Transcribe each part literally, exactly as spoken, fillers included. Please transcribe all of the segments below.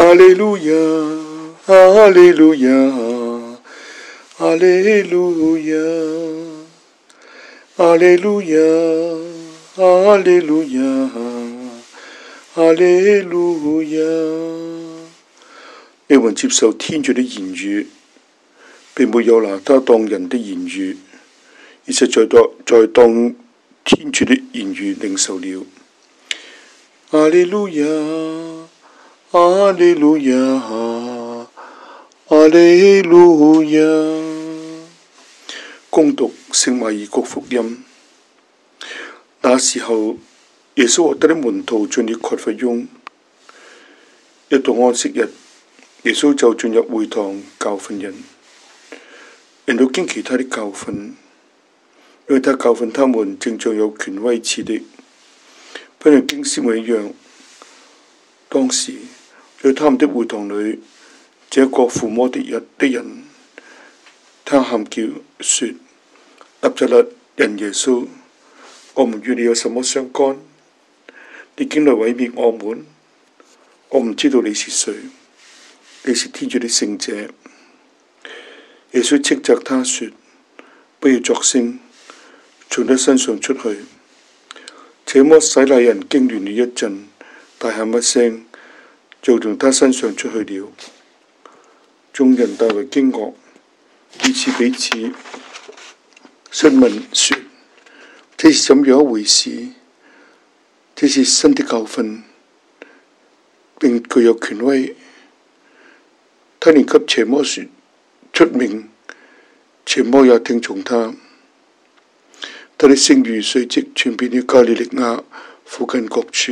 哈利路亞，哈利路亞，哈利路亞，哈利路亞，哈利路亞，哈利路亞。你們接受天主的言語，並沒有拿他當人的言語，而是在當在當天主的言語領受了。哈利路亞，哈利路亞，哈利路亞。恭讀聖馬爾谷福音。那時候，耶穌和他的門徒進了葛法翁。一到安息日，耶穌就進入會堂教訓人。人都驚奇他的教訓，因為他教訓他們正像有權威似的，不像經師們一樣。當時在他們的會堂裏，這個附魔的人的人，他喊叫說：納匝肋人耶穌，我們與你有什麼相干？你竟來毀滅我們！我唔知道你是誰，你是天主的聖者。耶穌斥責他說：不要作聲，從他身上出去。這麼洗禮人驚亂了一陣，大喊一聲，就從他身上出去了。眾人大為驚愕，彼此彼此詢問說：這是怎樣一回事？這是新的教訓，並具有權威。他連給邪魔說出命，邪魔也聽從他。他的聲譽隨即傳遍了加利肋亞附近各處。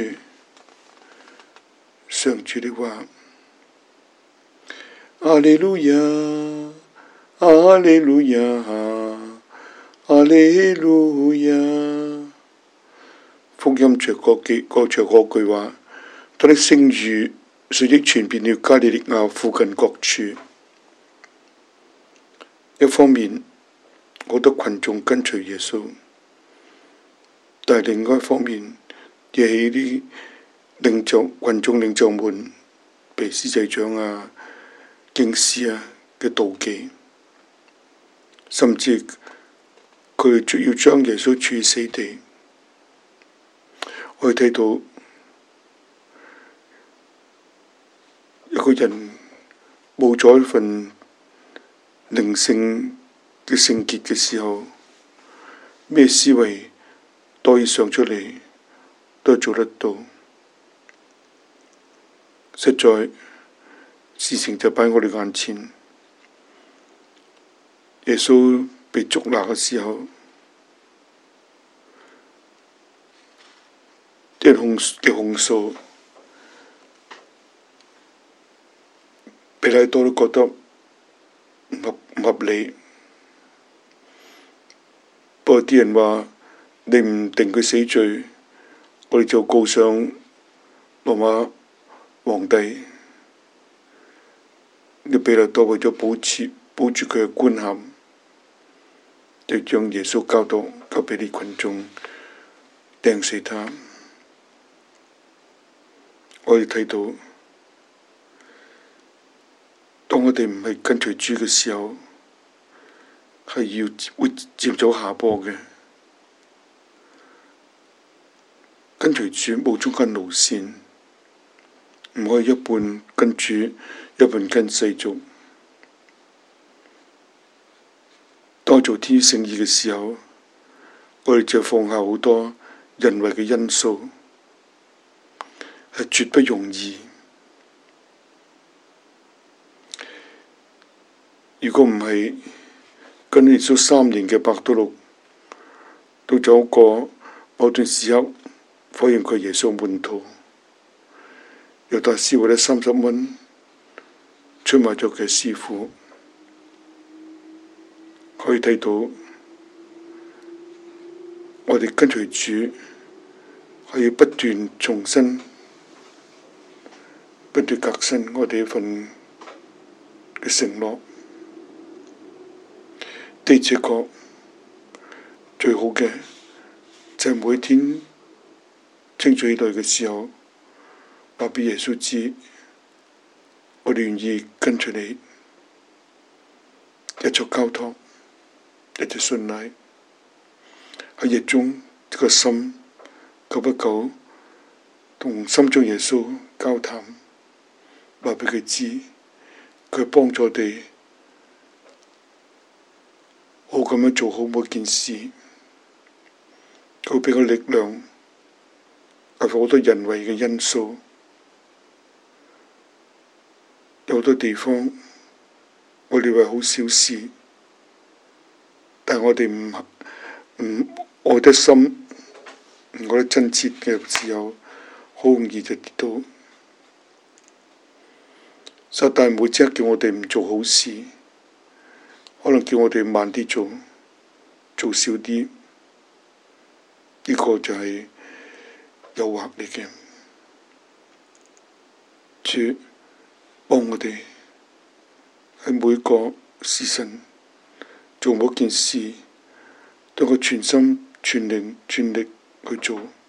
上主的話。哈利路亞，哈利路亞，哈利路亞。福音着嗰句，過着嗰句話，他的聲譽隨即傳遍了加利肋亞附近各處。一方面，好多群眾跟隨耶穌，但係另外一方面，惹起啲領袖、群眾領袖們，被司祭長啊、經師啊嘅妒忌，甚至佢哋要將耶穌處死地。我哋睇到一個人冇咗一份靈性嘅聖潔嘅時候，咩思維都可以想出嚟，都做得到。實在事情就擺喺我哋眼前。耶穌被捉拿嘅時候，啲控嘅控訴，彼拉多都覺得唔合唔合理。不過啲人話：你唔定佢死罪，我哋就告上羅馬皇帝。呢彼拉多為咗保持保住佢嘅官銜，就將耶穌交到交俾啲群眾釘死他。我哋睇到，當我哋唔係跟隨主嘅時候，係要會漸走下坡嘅。跟隨主冇中間路線，唔可以一半跟主，一半跟世俗。當做天主聖意嘅時候，我哋就放下好多人為嘅因素，係絕不容易。如果唔係跟耶穌三年嘅伯多祿，到咗個某段時刻，否認佢耶穌門徒，猶達斯為咗三十蚊出賣咗佢師傅。可以睇到，我哋跟隨主係要不斷重新、不斷革新我哋一份嘅承諾。的確確最好嘅就係每天清早起來嘅時候，話俾耶穌知哋願意跟隨你，一作交託，一直信賴。喺夜中，這個心久不久同心中耶穌交談，話畀佢知，佢幫助我哋好咁樣做好每件事，佢畀我力量，克服好多人為嘅因素。有好多地方，我哋話好小事，但係我哋唔唔愛得深，唔愛得真切嘅時候，好容易就跌倒。撒旦每次叫我哋唔做好事，可能叫我哋慢啲做，做少啲，呢個就係誘惑嚟嘅。主幫我哋喺每個時辰做每件事，都個全心全靈全力去做。